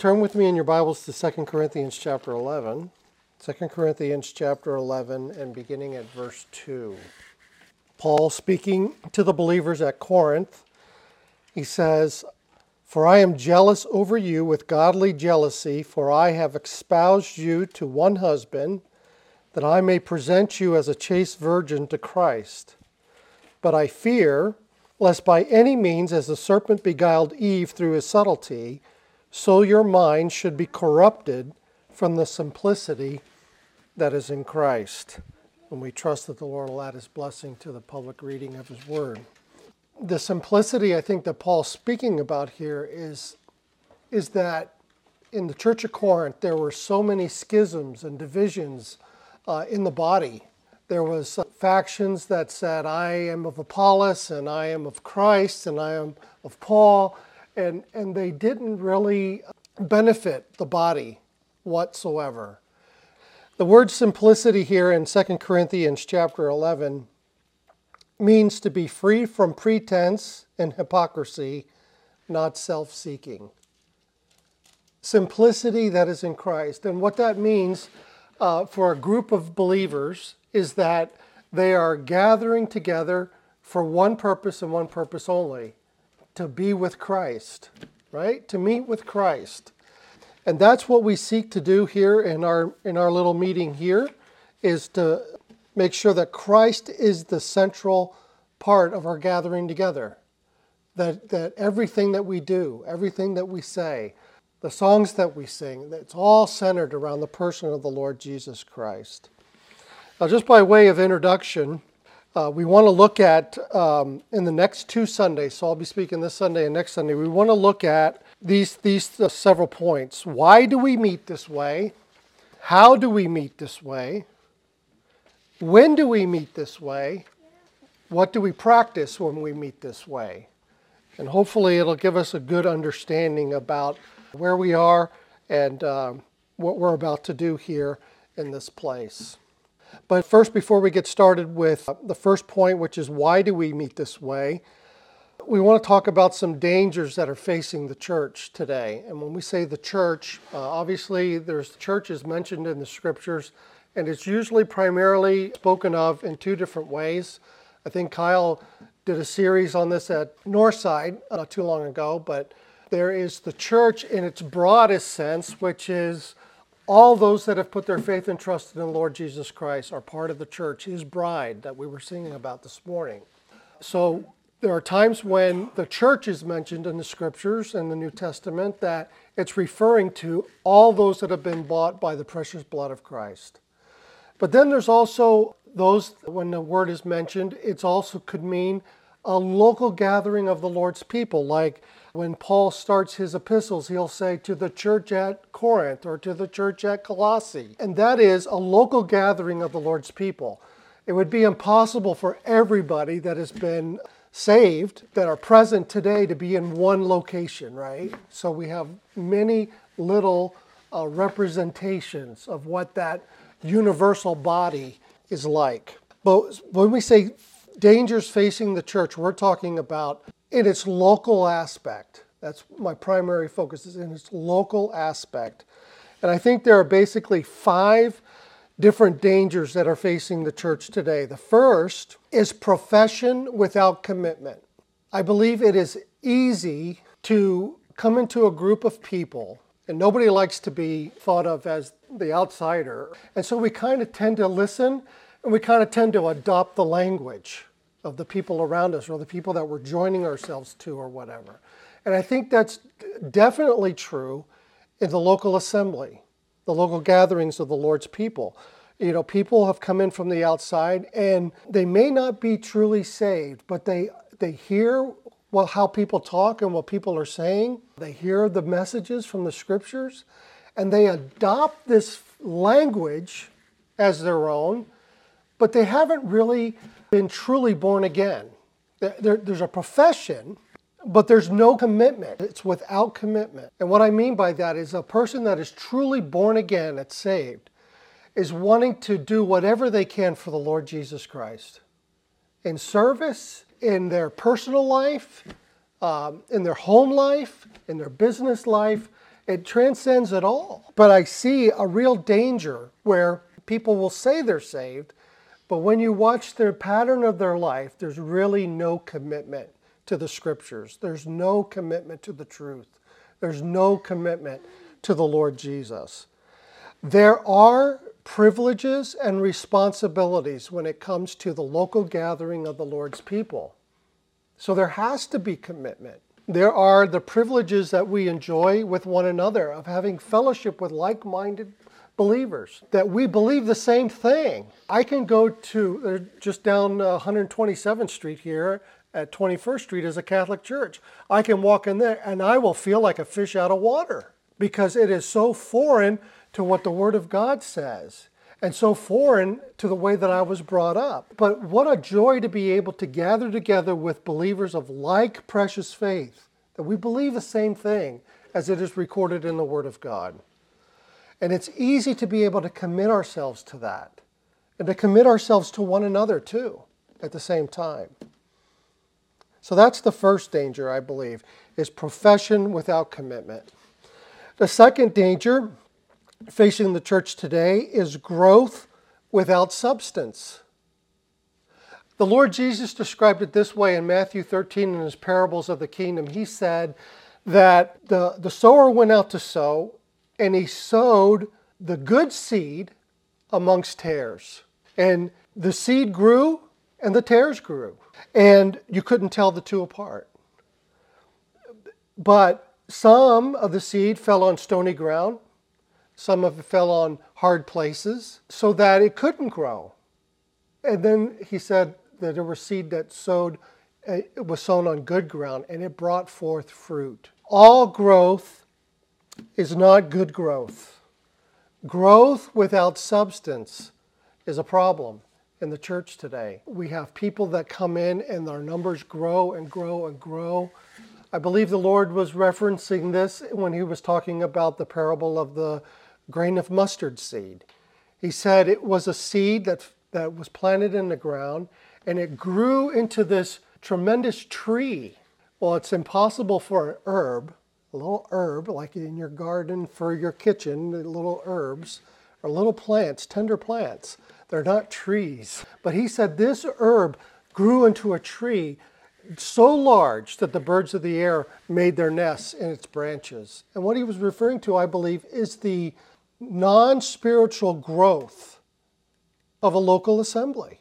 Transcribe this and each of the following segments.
Turn with me in your Bibles to 2 Corinthians chapter 11. 2 Corinthians chapter 11 and beginning at verse 2. Paul speaking to the believers at Corinth, he says, "For I am jealous over you with godly jealousy, for I have espoused you to one husband, that I may present you as a chaste virgin to Christ. But I fear, lest by any means, as the serpent beguiled Eve through his subtlety, so your mind should be corrupted from the simplicity that is in Christ." And we trust that the Lord will add his blessing to the public reading of his word. The simplicity I think that Paul's speaking about here is that in the church of Corinth, there were so many schisms and divisions in the body. There was factions that said, I am of Apollos, and I am of Christ, and I am of Paul, and they didn't really benefit the body whatsoever. The word simplicity here in 2 Corinthians chapter 11 means to be free from pretense and hypocrisy, not self-seeking. Simplicity that is in Christ. And what that means for a group of believers is that they are gathering together for one purpose and one purpose only, to be with Christ, right? To meet with Christ. And that's what we seek to do here in our little meeting here, is to make sure that Christ is the central part of our gathering together. That everything that we do, everything that we say, the songs that we sing, it's all centered around the person of the Lord Jesus Christ. Now, just by way of introduction, we want to look at, in the next 2 Sundays, so I'll be speaking this Sunday and next Sunday, we want to look at these several points. Why do we meet this way? How do we meet this way? When do we meet this way? What do we practice when we meet this way? And hopefully it'll give us a good understanding about where we are and what we're about to do here in this place. But first, before we get started with the first point, which is why do we meet this way, we want to talk about some dangers that are facing the church today. And when we say the church, obviously the church is mentioned in the scriptures, and it's usually primarily spoken of in 2 different ways. I think Kyle did a series on this at Northside not too long ago, but there is the church in its broadest sense, which is all those that have put their faith and trust in the Lord Jesus Christ are part of the church, his bride that we were singing about this morning. So there are times when the church is mentioned in the scriptures and the New Testament that it's referring to all those that have been bought by the precious blood of Christ. But then there's also those, when the word is mentioned, it also could mean a local gathering of the Lord's people. Like when Paul starts his epistles, he'll say to the church at Corinth or to the church at Colossae. And that is a local gathering of the Lord's people. It would be impossible for everybody that has been saved, that are present today, to be in one location, right? So we have many little representations of what that universal body is like. But when we say dangers facing the church, we're talking about in its local aspect. That's my primary focus, is in its local aspect. And I think there are basically 5 different dangers that are facing the church today. The first is profession without commitment. I believe it is easy to come into a group of people, and nobody likes to be thought of as the outsider. And so we kind of tend to listen, and we kind of tend to adopt the language of the people around us or the people that we're joining ourselves to or whatever. And I think that's definitely true in the local assembly, the local gatherings of the Lord's people. You know, people have come in from the outside and they may not be truly saved, but they hear how people talk and what people are saying. They hear the messages from the scriptures and they adopt this language as their own, but they haven't really been truly born again. There's a profession, but there's no commitment. It's without commitment. And what I mean by that is a person that is truly born again, that's saved, is wanting to do whatever they can for the Lord Jesus Christ. In service, in their personal life, in their home life, in their business life, It transcends it all. But I see a real danger where people will say they're saved, but when you watch the pattern of their life, there's really no commitment to the scriptures. There's no commitment to the truth. There's no commitment to the Lord Jesus. There are privileges and responsibilities when it comes to the local gathering of the Lord's people. So there has to be commitment. There are the privileges that we enjoy with one another of having fellowship with like-minded believers, that we believe the same thing. I can go to, just down 127th Street here at 21st Street is a Catholic church. I can walk in there and I will feel like a fish out of water because it is so foreign to what the Word of God says and so foreign to the way that I was brought up. But what a joy to be able to gather together with believers of like precious faith, that we believe the same thing as it is recorded in the Word of God. And it's easy to be able to commit ourselves to that and to commit ourselves to one another too at the same time. So that's the first danger, I believe, is profession without commitment. The second danger facing the church today is growth without substance. The Lord Jesus described it this way in Matthew 13 in his parables of the kingdom. He said that the sower went out to sow, and he sowed the good seed amongst tares. And the seed grew and the tares grew. And you couldn't tell the two apart. But some of the seed fell on stony ground. Some of it fell on hard places so that it couldn't grow. And then he said that there was seed that it was sown on good ground and it brought forth fruit. All growth is not good growth. Growth without substance is a problem in the church today. We have people that come in and their numbers grow and grow and grow. I believe the Lord was referencing this when he was talking about the parable of the grain of mustard seed. He said it was a seed that was planted in the ground and it grew into this tremendous tree. Well, it's impossible for an herb, a little herb like in your garden for your kitchen, the little herbs, or little plants, tender plants. They're not trees. But he said this herb grew into a tree so large that the birds of the air made their nests in its branches. And what he was referring to, I believe, is the non-spiritual growth of a local assembly.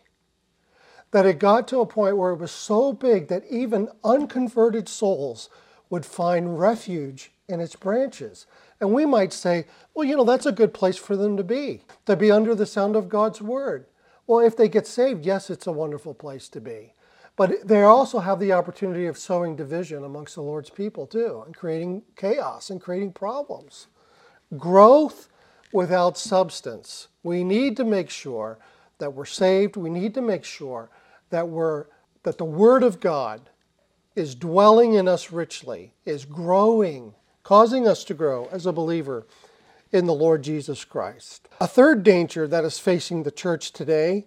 That it got to a point where it was so big that even unconverted souls would find refuge in its branches. And we might say, well, that's a good place for them to be under the sound of God's word. Well, if they get saved, yes, it's a wonderful place to be. But they also have the opportunity of sowing division amongst the Lord's people too, and creating chaos and creating problems. Growth without substance. We need to make sure that we're saved. We need to make sure that the Word of God is dwelling in us richly, is growing, causing us to grow as a believer in the Lord Jesus Christ. A third danger that is facing the church today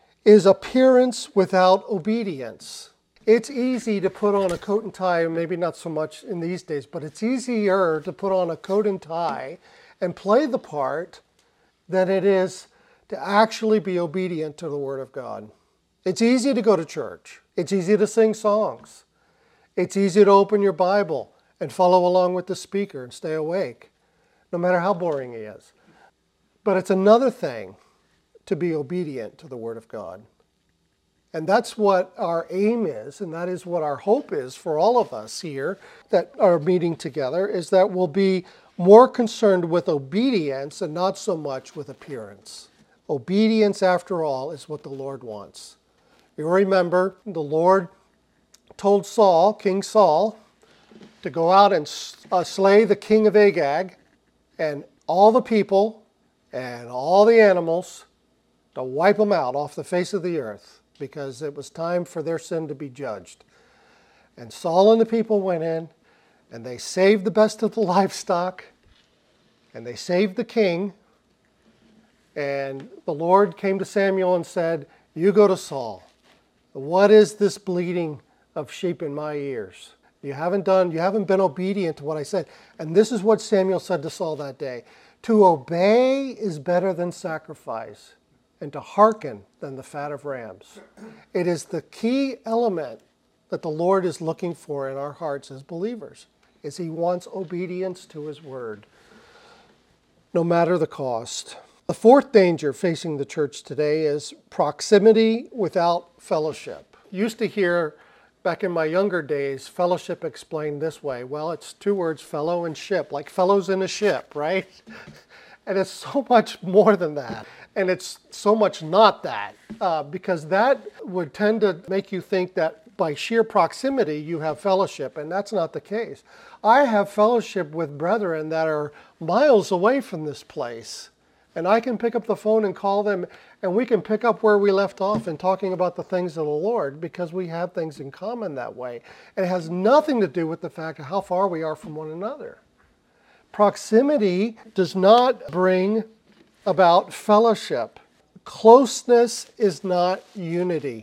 is appearance without obedience. It's easy to put on a coat and tie, maybe not so much in these days, but it's easier to put on a coat and tie and play the part than it is to actually be obedient to the Word of God. It's easy to go to church. It's easy to sing songs. It's easy to open your Bible and follow along with the speaker and stay awake, no matter how boring he is. But it's another thing to be obedient to the Word of God. And that's what our aim is, and that is what our hope is for all of us here that are meeting together, is that we'll be more concerned with obedience and not so much with appearance. Obedience, after all, is what the Lord wants. You remember the Lord told Saul, King Saul, to go out and slay the king of Agag and all the people and all the animals, to wipe them out off the face of the earth because it was time for their sin to be judged. And Saul and the people went in and they saved the best of the livestock and they saved the king. And the Lord came to Samuel and said, "You go to Saul. What is this bleating of sheep in my ears?" You haven't been obedient to what I said. And this is what Samuel said to Saul that day. To obey is better than sacrifice, and to hearken than the fat of rams. It is the key element that the Lord is looking for in our hearts as believers, is He wants obedience to His word, no matter the cost. The fourth danger facing the church today is proximity without fellowship. Used to hear, back in my younger days, fellowship explained this way. Well, it's two words, fellow and ship, like fellows in a ship, right? And it's so much more than that. And it's so much not that, because that would tend to make you think that by sheer proximity you have fellowship, and that's not the case. I have fellowship with brethren that are miles away from this place, and I can pick up the phone and call them, and we can pick up where we left off in talking about the things of the Lord, because we have things in common that way. And it has nothing to do with the fact of how far we are from one another. Proximity does not bring about fellowship. Closeness is not unity.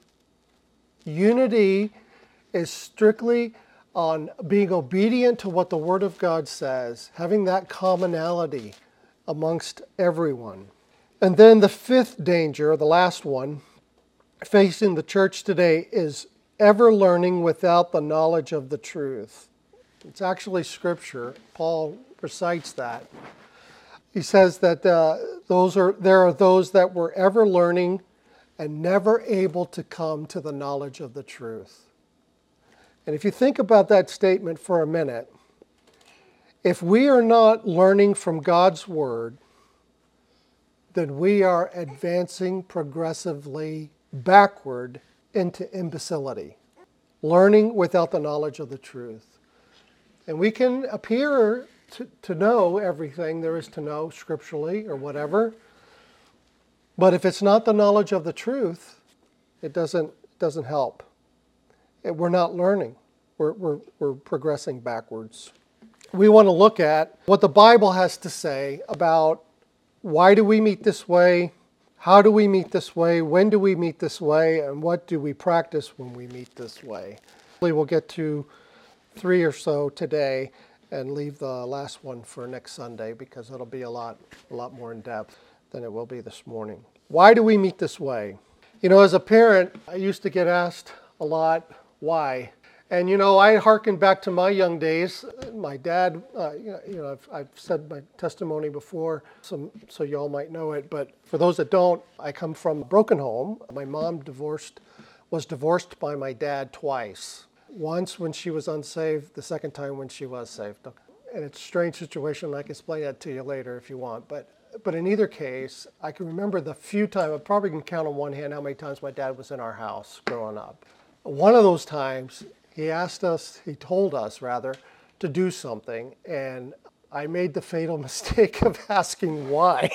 Unity is strictly on being obedient to what the Word of God says, having that commonality amongst everyone. And then the fifth danger, the last one, facing the church today is ever learning without the knowledge of the truth. It's actually Scripture. Paul recites that. He says that there are those that were ever learning and never able to come to the knowledge of the truth. And if you think about that statement for a minute, if we are not learning from God's Word, then we are advancing progressively backward into imbecility, learning without the knowledge of the truth. And we can appear to know everything there is to know scripturally or whatever, but if it's not the knowledge of the truth, it doesn't help. We're not learning. We're progressing backwards. We want to look at what the Bible has to say about why do we meet this way, how do we meet this way, when do we meet this way, and what do we practice when we meet this way. We'll get to 3 or so today and leave the last one for next Sunday, because it'll be a lot more in depth than it will be this morning. Why do we meet this way? You know, as a parent, I used to get asked a lot, why? And you know, I hearken back to my young days. My dad, I've said my testimony before, so y'all might know it. But for those that don't, I come from a broken home. My mom was divorced by my dad twice. Once when she was unsaved, the second time when she was saved. And it's a strange situation. I can explain that to you later if you want. But in either case, I can remember the few times, I probably can count on one hand how many times my dad was in our house growing up. One of those times, he told us to do something, and I made the fatal mistake of asking why.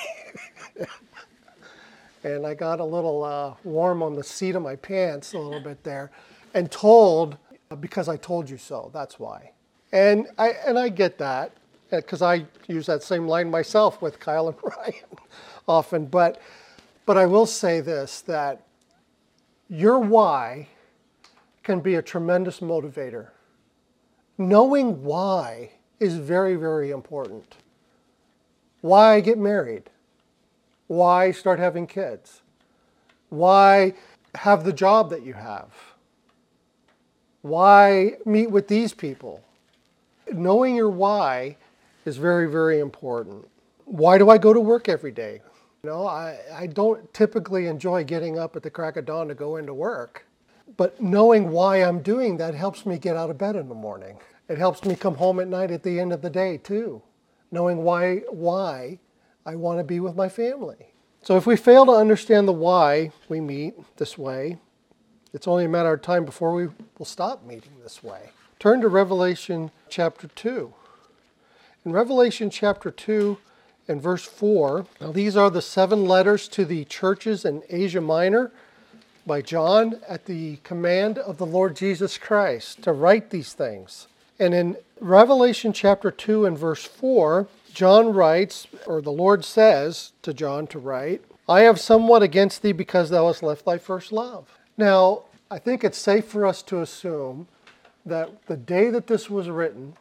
And I got a little warm on the seat of my pants a little bit there, and told, because I told you so, that's why. And I get that, because I use that same line myself with Kyle and Ryan often. But I will say this, that your why can be a tremendous motivator. Knowing why is very, very important. Why get married? Why start having kids? Why have the job that you have? Why meet with these people? Knowing your why is very, very important. Why do I go to work every day? You know, I don't typically enjoy getting up at the crack of dawn to go into work. But knowing why I'm doing that helps me get out of bed in the morning. It helps me come home at night at the end of the day too. Knowing why I want to be with my family. So if we fail to understand the why we meet this way, it's only a matter of time before we will stop meeting this way. Turn to Revelation chapter 2. In Revelation chapter 2 and verse 4, now these are the 7 letters to the churches in Asia Minor, by John at the command of the Lord Jesus Christ to write these things. And in Revelation chapter 2 and verse 4, John writes, or the Lord says to John to write, I have somewhat against thee because thou hast left thy first love. Now, I think it's safe for us to assume that the day that this was written,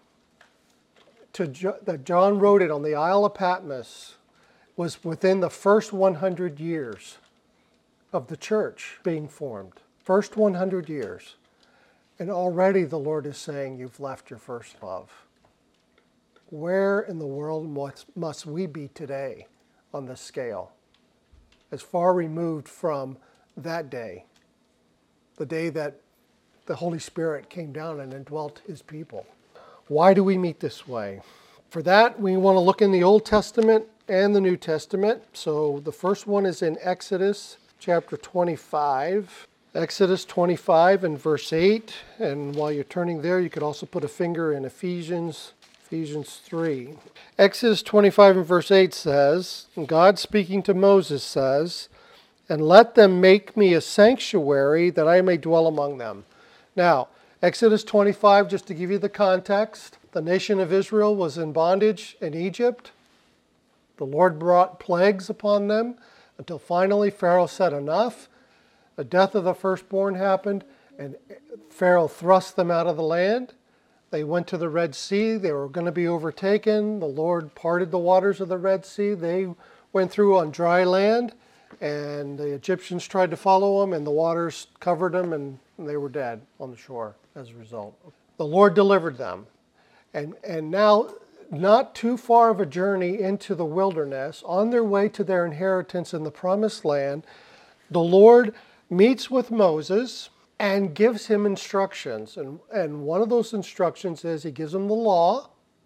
that John wrote it on the Isle of Patmos, was within the first 100 years of the church being formed. First 100 years. And already the Lord is saying, you've left your first love. Where in the world must we be today on this scale? As far removed from that day, the day that the Holy Spirit came down and indwelt his people. Why do we meet this way? For that, we want to look in the Old Testament and the New Testament. So the first one is in Exodus chapter 25. Exodus 25 and verse 8. And while you're turning there, you could also put a finger in Ephesians 3. Exodus 25 and verse 8 says, God speaking to Moses says, and let them make me a sanctuary that I may dwell among them. Now, Exodus 25, just to give you the context, the nation of Israel was in bondage in Egypt. The Lord brought plagues upon them until finally Pharaoh said enough. The death of the firstborn happened, and Pharaoh thrust them out of the land. They went to the Red Sea. They were going to be overtaken. The Lord parted the waters of the Red Sea. They went through on dry land, and the Egyptians tried to follow them, and the waters covered them, and they were dead on the shore as a result. The Lord delivered them. And now, not too far of a journey into the wilderness, on their way to their inheritance in the promised land, the Lord meets with Moses and gives him instructions. And one of those instructions is he gives them the law.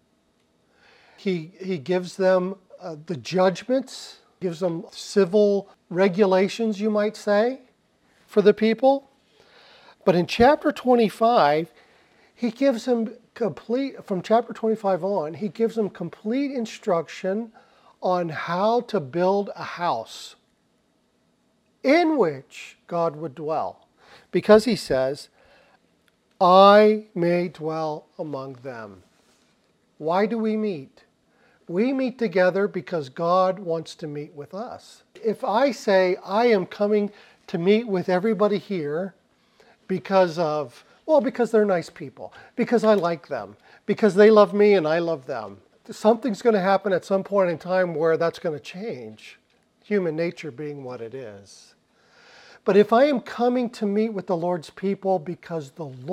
He gives them the judgments, gives them civil regulations, you might say, for the people. But in chapter 25, he gives them from chapter 25 on, he gives them complete instruction on how to build a house in which God would dwell. Because he says, I may dwell among them. Why do we meet? We meet together because God wants to meet with us. If I say I am coming to meet with everybody here because they're nice people, because I like them, because they love me and I love them, something's going to happen at some point in time where that's going to change, human nature being what it is. But if I am coming to meet with the Lord's people because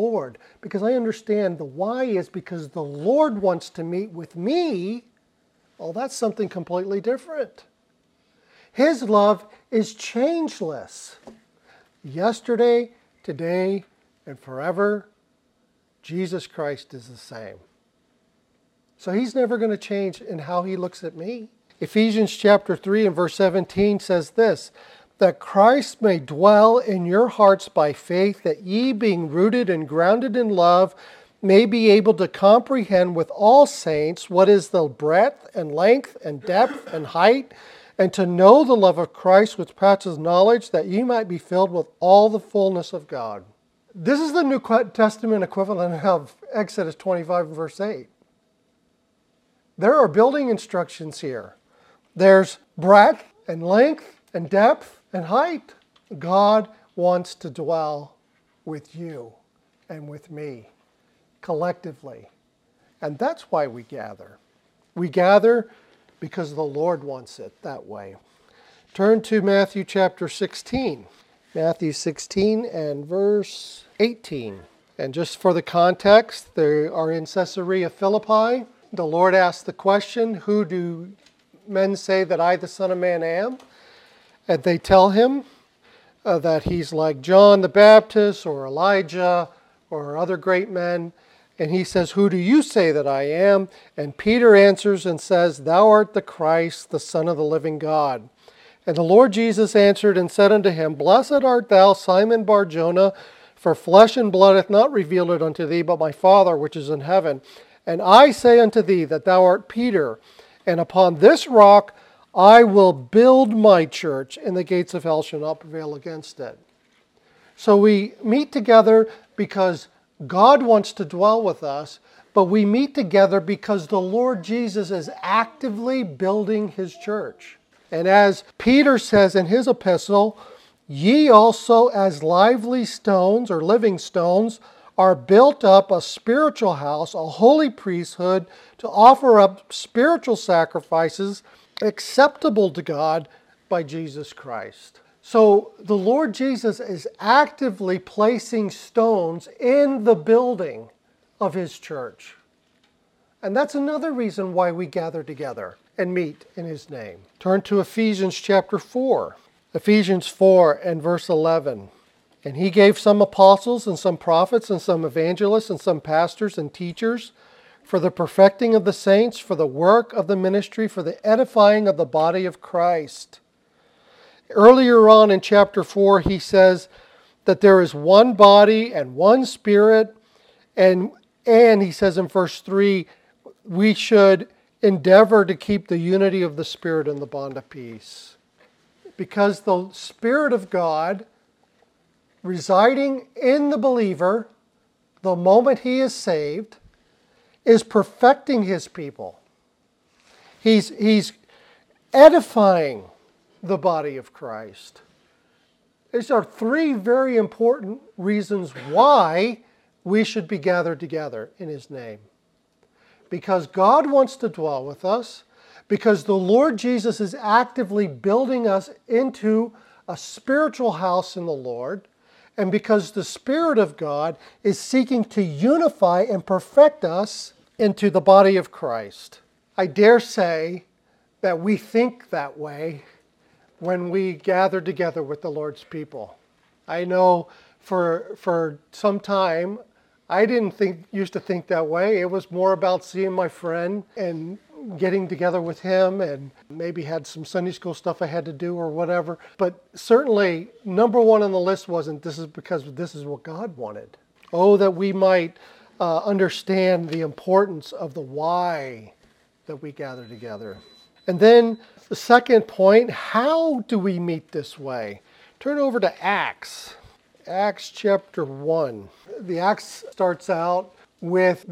I understand the why is because the Lord wants to meet with me, well, that's something completely different. His love is changeless. Yesterday, today, and forever, Jesus Christ is the same. So he's never going to change in how he looks at me. Ephesians chapter 3 and verse 17 says this, that Christ may dwell in your hearts by faith, that ye, being rooted and grounded in love, may be able to comprehend with all saints what is the breadth and length and depth and height, and to know the love of Christ which passes knowledge, that ye might be filled with all the fullness of God. This is the New Testament equivalent of Exodus 25 verse 8. There are building instructions here. There's breadth and length and depth and height. God wants to dwell with you and with me collectively. And that's why we gather. We gather because the Lord wants it that way. Turn to Matthew chapter 16. Matthew 16 and verse 18. And just for the context, they are in Caesarea Philippi. The Lord asked the question, who do men say that I, the Son of Man, am? And they tell him that he's like John the Baptist or Elijah or other great men. And he says, who do you say that I am? And Peter answers and says, thou art the Christ, the Son of the living God. And the Lord Jesus answered and said unto him, blessed art thou, Simon Bar-Jonah, for flesh and blood hath not revealed it unto thee, but my Father which is in heaven. And I say unto thee that thou art Peter, and upon this rock I will build my church, and the gates of hell shall not prevail against it. So we meet together because God wants to dwell with us, but we meet together because the Lord Jesus is actively building his church. And as Peter says in his epistle, ye also as lively stones or living stones are built up a spiritual house, a holy priesthood, to offer up spiritual sacrifices acceptable to God by Jesus Christ. So the Lord Jesus is actively placing stones in the building of his church. And that's another reason why we gather together and meet in his name. Turn to Ephesians chapter 4. Ephesians 4 and verse 11. And he gave some apostles and some prophets and some evangelists and some pastors and teachers for the perfecting of the saints, for the work of the ministry, for the edifying of the body of Christ. Earlier on in chapter 4, he says that there is one body and one spirit. And he says in verse 3, we should endeavor to keep the unity of the Spirit in the bond of peace. Because the Spirit of God residing in the believer, the moment he is saved, is perfecting his people. He's edifying the body of Christ. These are three very important reasons why we should be gathered together in his name. Because God wants to dwell with us, because the Lord Jesus is actively building us into a spiritual house in the Lord, and because the Spirit of God is seeking to unify and perfect us into the body of Christ. I dare say that we think that way when we gather together with the Lord's people. I know for some time, I used to think that way. It was more about seeing my friend and getting together with him, and maybe had some Sunday school stuff I had to do or whatever. But certainly, number one on the list wasn't, this is because this is what God wanted. Oh, that we might understand the importance of the why that we gather together. And then the second point, how do we meet this way? Turn over to Acts. Acts chapter 1. The Acts starts out with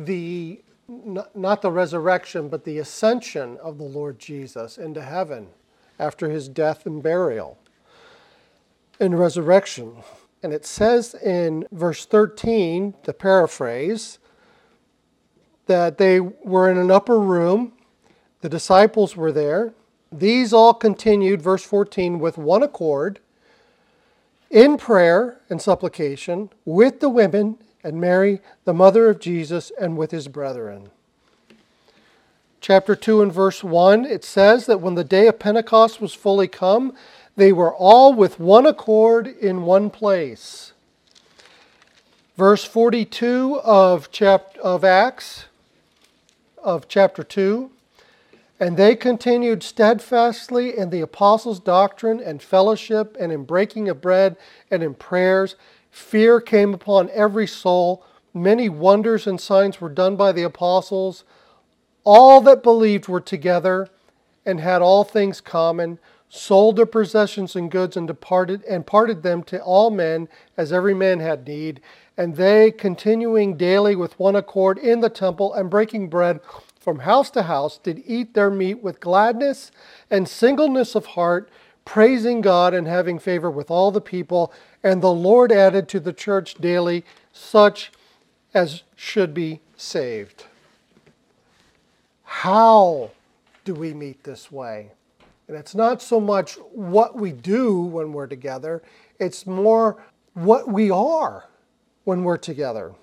not the resurrection, but the ascension of the Lord Jesus into heaven after his death and burial and resurrection. And it says in verse 13, to paraphrase, that they were in an upper room. The disciples were there. These all continued, verse 14, with one accord, in prayer and supplication, with the women and Mary, the mother of Jesus, and with his brethren. Chapter 2 and verse 1, it says that when the day of Pentecost was fully come, they were all with one accord in one place. Verse 42 of Acts, of chapter 2, and they continued steadfastly in the apostles' doctrine and fellowship and in breaking of bread and in prayers. Fear came upon every soul. Many wonders and signs were done by the apostles. All that believed were together and had all things common, sold their possessions and goods and parted them to all men as every man had need. And they, continuing daily with one accord in the temple and breaking bread from house to house, did eat their meat with gladness and singleness of heart, praising God and having favor with all the people. And the Lord added to the church daily such as should be saved. How do we meet this way? And it's not so much what we do when we're together, it's more what we are when we're together.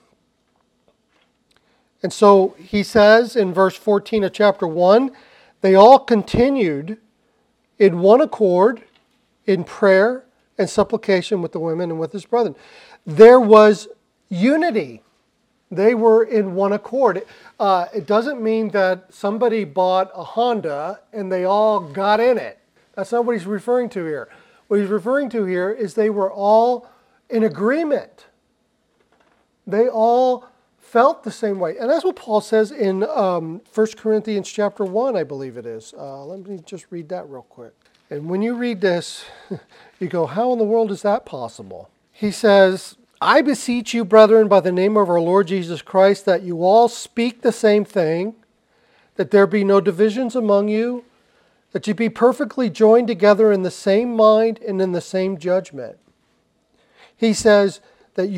And so he says in verse 14 of chapter 1, they all continued in one accord in prayer and supplication with the women and with his brethren. There was unity. They were in one accord. It doesn't mean that somebody bought a Honda and they all got in it. That's not what he's referring to here. What he's referring to here is they were all in agreement. They all felt the same way. And that's what Paul says in 1 Corinthians chapter 1, I believe it is. Let me just read that real quick. And when you read this, you go, how in the world is that possible? He says, I beseech you, brethren, by the name of our Lord Jesus Christ, that you all speak the same thing, that there be no divisions among you, that you be perfectly joined together in the same mind and in the same judgment. He says that you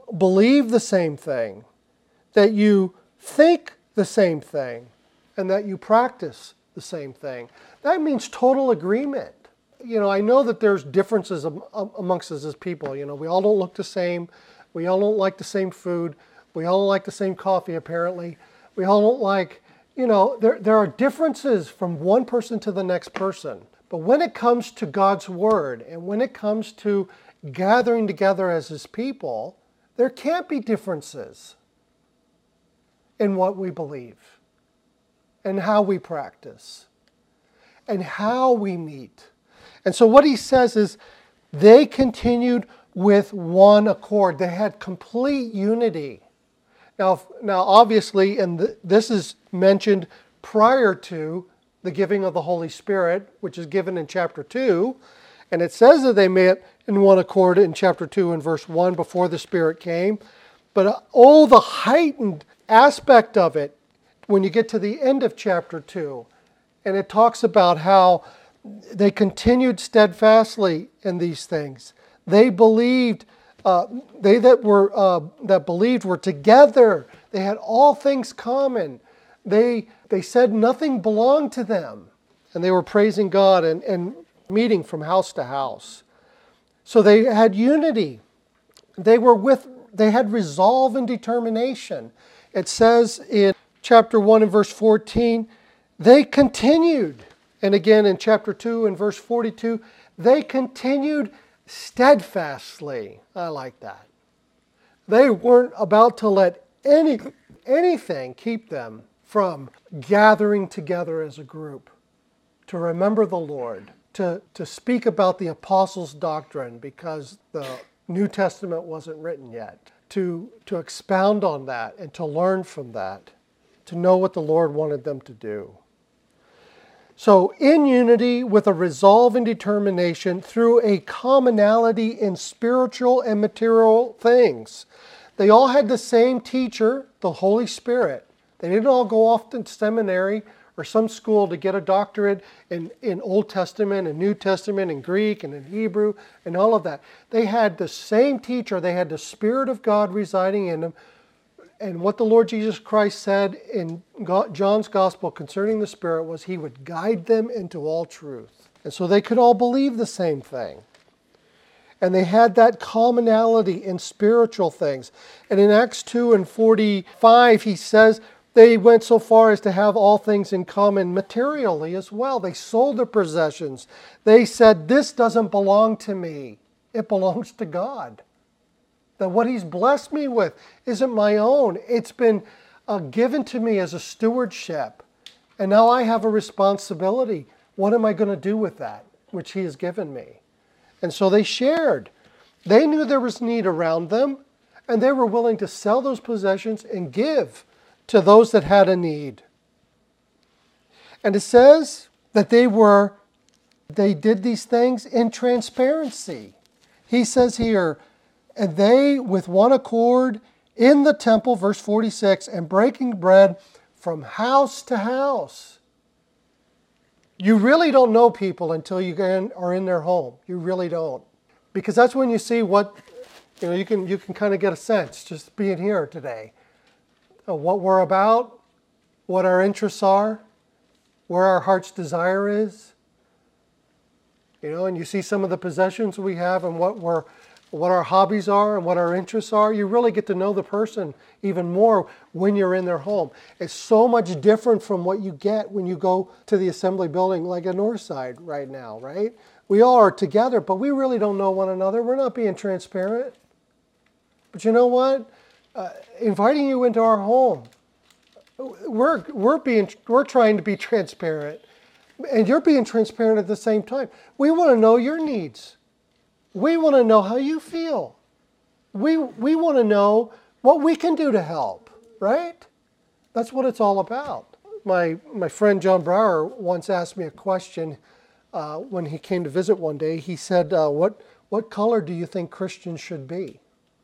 believe the same thing, that you think the same thing, and that you practice the same thing. That means total agreement. I know that there's differences amongst us as people. We all don't look the same. We all don't like the same food. We all don't like the same coffee, apparently. We all don't like, there are differences from one person to the next person. But when it comes to God's Word, and when it comes to gathering together as His people, there can't be differences in what we believe, and how we practice, and how we meet. And so what he says is, they continued with one accord. They had complete unity. Now obviously, and this is mentioned prior to the giving of the Holy Spirit, which is given in chapter 2. And it says that they met in one accord in chapter 2 and verse 1 before the Spirit came. But all the heightened aspect of it when you get to the end of chapter 2. And it talks about how they continued steadfastly in these things. They believed, that believed were together. They had all things common. They said nothing belonged to them. And they were praising God and meeting from house to house. So they had unity. They had resolve and determination. It says in chapter 1 and verse 14, they continued. And again in chapter 2 and verse 42, they continued steadfastly. I like that. They weren't about to let anything keep them from gathering together as a group to remember the Lord, to speak about the apostles' doctrine because the New Testament wasn't written yet, to expound on that and to learn from that, to know what the Lord wanted them to do. So in unity with a resolve and determination through a commonality in spiritual and material things. They all had the same teacher, the Holy Spirit. They didn't all go off to seminary or some school to get a doctorate in Old Testament and New Testament and Greek and in Hebrew and all of that. They had the same teacher. They had the Spirit of God residing in them. And what the Lord Jesus Christ said in John's Gospel concerning the Spirit was He would guide them into all truth. And so they could all believe the same thing. And they had that commonality in spiritual things. And in Acts 2 and 45, he says they went so far as to have all things in common materially as well. They sold their possessions. They said, this doesn't belong to me. It belongs to God. That what He's blessed me with isn't my own. It's been given to me as a stewardship. And now I have a responsibility. What am I going to do with that which He has given me? And so they shared. They knew there was need around them, and they were willing to sell those possessions and give to those that had a need. And it says that they did these things in transparency. He says here, and they with one accord in the temple, verse 46, and breaking bread from house to house. You really don't know people until you are in their home. You really don't. Because that's when you see what, you can kind of get a sense just being here today. What we're about, what our interests are, where our heart's desire is. And you see some of the possessions we have and what our hobbies are and what our interests are. You really get to know the person even more when you're in their home. It's so much different from what you get when you go to the assembly building like at Northside right now, right? We all are together, but we really don't know one another. We're not being transparent. But you know what? Inviting you into our home, we're trying to be transparent, and you're being transparent at the same time. We want to know your needs. We want to know how you feel. We want to know what we can do to help, right? That's what it's all about. My friend John Brower once asked me a question when he came to visit one day. He said, what color do you think Christians should be?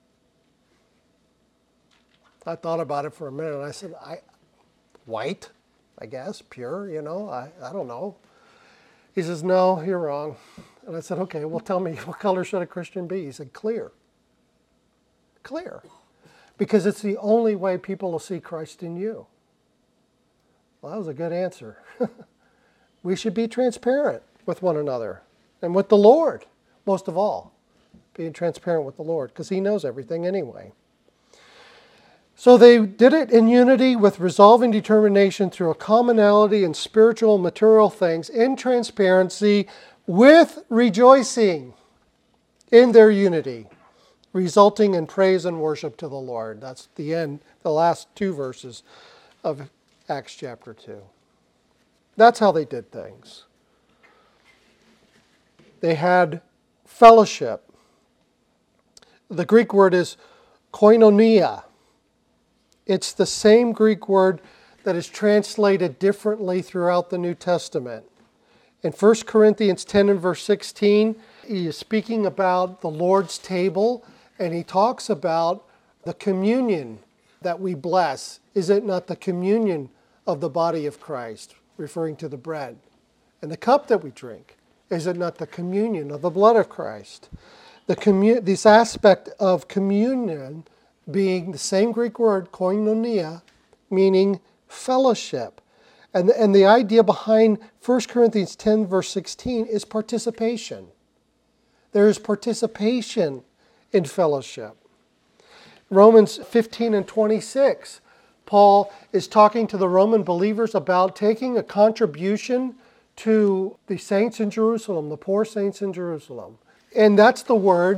I thought about it for a minute, and I said, white, I guess, pure, I don't know. He says, no, you're wrong. And I said, okay, well, tell me, what color should a Christian be? He said, clear. clear. Because it's the only way people will see Christ in you. Well, that was a good answer. We should be transparent with one another and with the Lord, most of all. Being transparent with the Lord, because He knows everything anyway. So they did it in unity with resolving determination through a commonality in spiritual and material things, in transparency, with rejoicing in their unity, resulting in praise and worship to the Lord. That's the end, the last two verses of Acts chapter 2. That's how they did things. They had fellowship. The Greek word is koinonia. It's the same Greek word that is translated differently throughout the New Testament. In 1 Corinthians 10 and verse 16, he is speaking about the Lord's table, and he talks about the communion that we bless. Is it not the communion of the body of Christ, referring to the bread? And the cup that we drink, is it not the communion of the blood of Christ? This aspect of communion being the same Greek word, koinonia, meaning fellowship. And the idea behind 1 Corinthians 10 verse 16 is participation. There is participation in fellowship. Romans 15 and 26, Paul is talking to the Roman believers about taking a contribution to the saints in Jerusalem, the poor saints in Jerusalem. And that's the word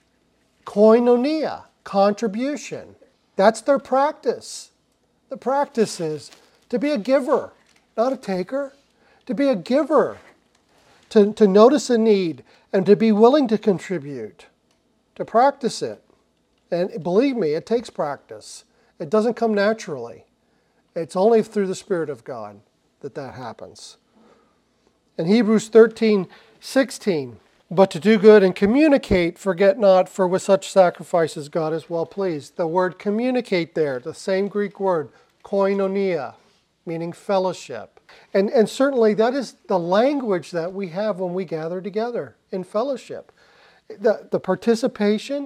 koinonia, contribution. That's their practice. The practice is to be a giver, not a taker. To be a giver, to notice a need, and to be willing to contribute, to practice it. And believe me, it takes practice. It doesn't come naturally. It's only through the Spirit of God that happens. In Hebrews 13:16, but to do good and communicate, forget not, for with such sacrifices God is well pleased. The word communicate there, the same Greek word, koinonia, meaning fellowship. And certainly that is the language that we have when we gather together in fellowship. The participation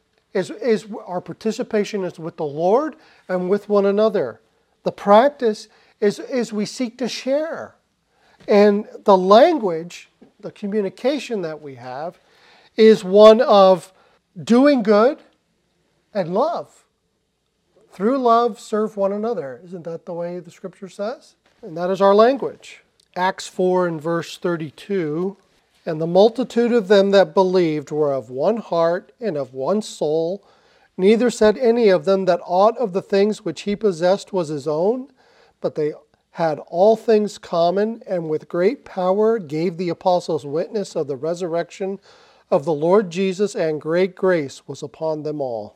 our participation is with the Lord and with one another. The practice is we seek to share. And the language, the communication that we have, is one of doing good and love. Through love, serve one another. Isn't that the way the Scripture says? And that is our language. Acts 4 and verse 32, and the multitude of them that believed were of one heart and of one soul. Neither said any of them that aught of the things which he possessed was his own, but they had all things common, and with great power gave the apostles witness of the resurrection of the Lord Jesus, and great grace was upon them all.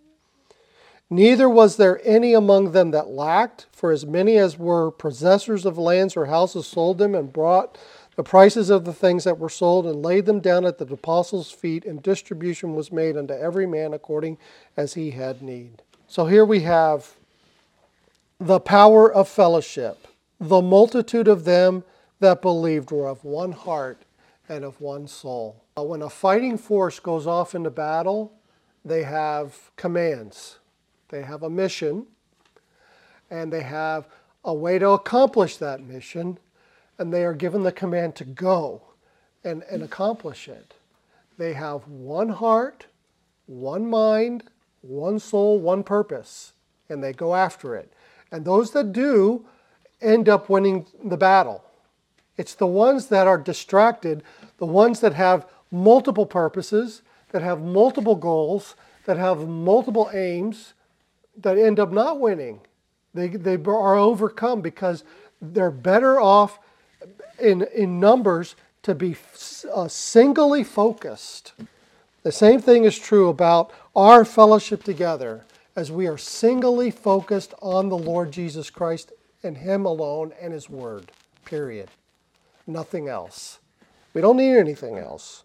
Neither was there any among them that lacked, for as many as were possessors of lands or houses sold them, and brought the prices of the things that were sold, and laid them down at the apostles' feet, and distribution was made unto every man according as he had need. So here we have the power of fellowship. The multitude of them that believed were of one heart and of one soul. When a fighting force goes off into battle, they have commands. They have a mission, and they have a way to accomplish that mission, and they are given the command to go and accomplish it. They have one heart, one mind, one soul, one purpose, and they go after it. And those that do end up winning the battle. It's the ones that are distracted, the ones that have multiple purposes, that have multiple goals, that have multiple aims, that end up not winning. They are overcome because they're better off in numbers to be singly focused. The same thing is true about our fellowship together, as we are singly focused on the Lord Jesus Christ and Him alone and His Word, period. Nothing else. We don't need anything else.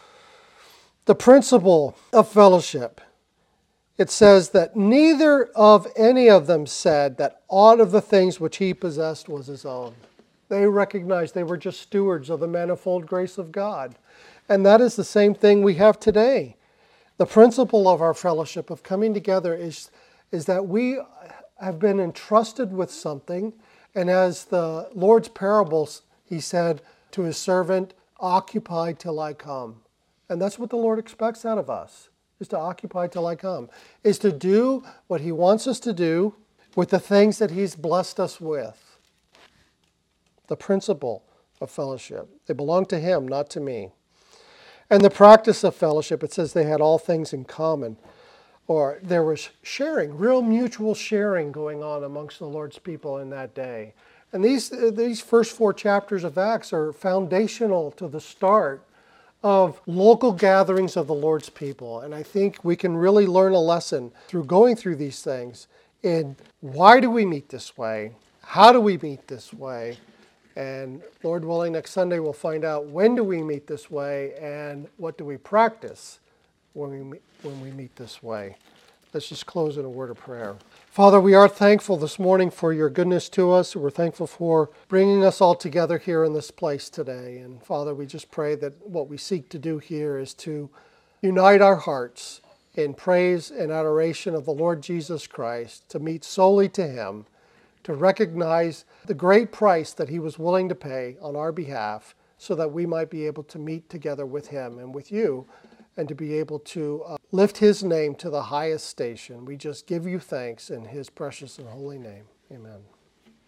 The principle of fellowship. It says that neither of any of them said that aught of the things which he possessed was his own. They recognized they were just stewards of the manifold grace of God. And that is the same thing we have today. The principle of our fellowship, of coming together, is that we have been entrusted with something. And as the Lord's parables, he said to his servant, occupy till I come. And that's what the Lord expects out of us, is to occupy till I come, is to do what he wants us to do with the things that he's blessed us with. The principle of fellowship. They belong to him, not to me. And the practice of fellowship, it says they had all things in common. Or there was sharing, real mutual sharing going on amongst the Lord's people in that day. And these first 4 chapters of Acts are foundational to the start of local gatherings of the Lord's people. And I think we can really learn a lesson through going through these things in why do we meet this way? How do we meet this way? And Lord willing, next Sunday we'll find out when do we meet this way and what do we practice when we meet this way. Let's just close in a word of prayer. Father, we are thankful this morning for your goodness to us. We're thankful for bringing us all together here in this place today. And Father, we just pray that what we seek to do here is to unite our hearts in praise and adoration of the Lord Jesus Christ, to meet solely to him, to recognize the great price that he was willing to pay on our behalf so that we might be able to meet together with him and with you and to be able to lift his name to the highest station. We just give you thanks in his precious and holy name. Amen.